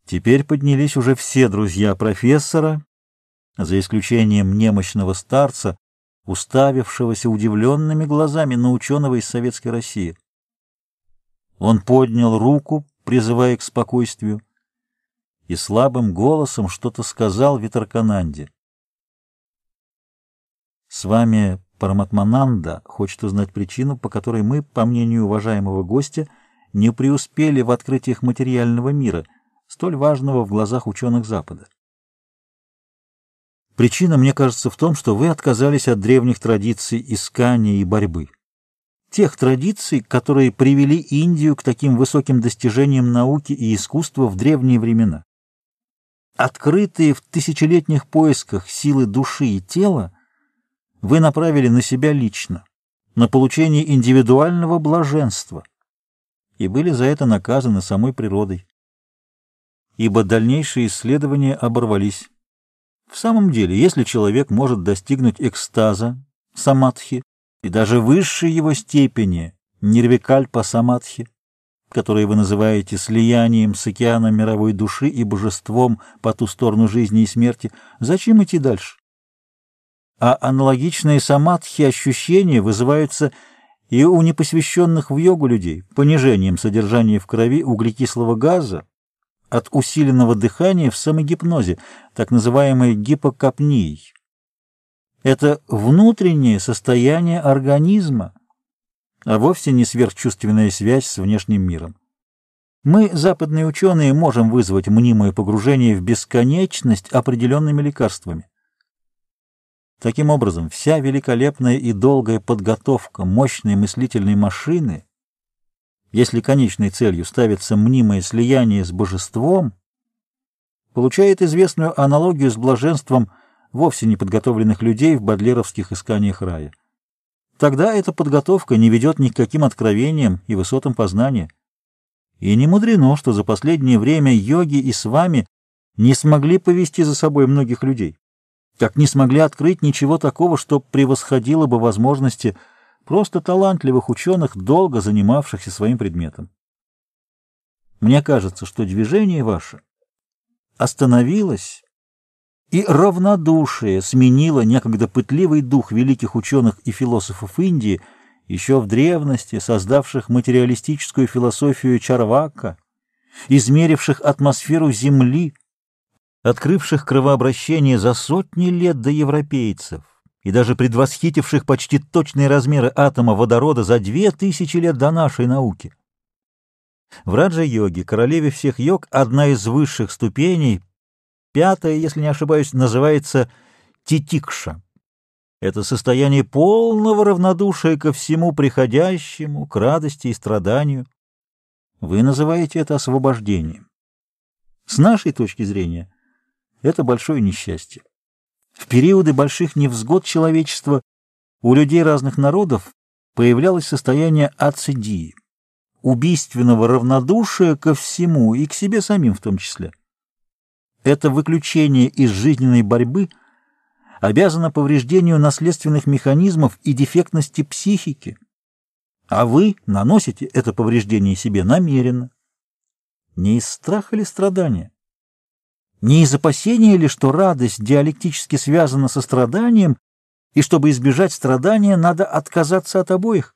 Теперь поднялись уже все друзья профессора, за исключением немощного старца, уставившегося удивленными глазами на ученого из Советской России. Он поднял руку, призывая к спокойствию, и слабым голосом что-то сказал Витаркананде. «С вами Параматмананда хочет узнать причину, по которой мы, по мнению уважаемого гостя, не преуспели в открытиях материального мира, столь важного в глазах ученых Запада. Причина, мне кажется, в том, что вы отказались от древних традиций искания и борьбы. Тех традиций, которые привели Индию к таким высоким достижениям науки и искусства в древние времена. Открытые в тысячелетних поисках силы души и тела, вы направили на себя лично, на получение индивидуального блаженства, и были за это наказаны самой природой. Ибо дальнейшие исследования оборвались. В самом деле, если человек может достигнуть экстаза, самадхи, и даже высшей его степени, нирвикальпа-самадхи, которые вы называете слиянием с океаном мировой души и божеством по ту сторону жизни и смерти, зачем идти дальше? А аналогичные самадхи ощущения вызываются и у непосвященных в йогу людей понижением содержания в крови углекислого газа от усиленного дыхания в самогипнозе, так называемой гипокапнией. Это внутреннее состояние организма, а вовсе не сверхчувственная связь с внешним миром. Мы, западные ученые, можем вызвать мнимое погружение в бесконечность определенными лекарствами. Таким образом, вся великолепная и долгая подготовка мощной мыслительной машины, если конечной целью ставится мнимое слияние с божеством, получает известную аналогию с блаженством вовсе неподготовленных людей в бодлеровских исканиях рая. Тогда эта подготовка не ведет ни к каким откровениям и высотам познания. И не мудрено, что за последнее время йоги и с вами не смогли повести за собой многих людей, как не смогли открыть ничего такого, что превосходило бы возможности просто талантливых ученых, долго занимавшихся своим предметом. Мне кажется, что движение ваше остановилось, и равнодушие сменило некогда пытливый дух великих ученых и философов Индии, еще в древности создавших материалистическую философию Чарвака, измеривших атмосферу Земли, открывших кровообращение за сотни лет до европейцев и даже предвосхитивших почти точные размеры атома водорода за 2000 лет до нашей науки. В раджа-йоге, королеве всех йог, одна из высших ступеней, пятая, если не ошибаюсь, называется титикша. Это состояние полного равнодушия ко всему приходящему, к радости и страданию. Вы называете это освобождением. С нашей точки зрения, это большое несчастье. В периоды больших невзгод человечества у людей разных народов появлялось состояние ацидии, убийственного равнодушия ко всему и к себе самим в том числе. Это выключение из жизненной борьбы обязано повреждению наследственных механизмов и дефектности психики, а вы наносите это повреждение себе намеренно. Не из страха ли страдания? Не из опасения ли, что радость диалектически связана со страданием, и чтобы избежать страдания, надо отказаться от обоих?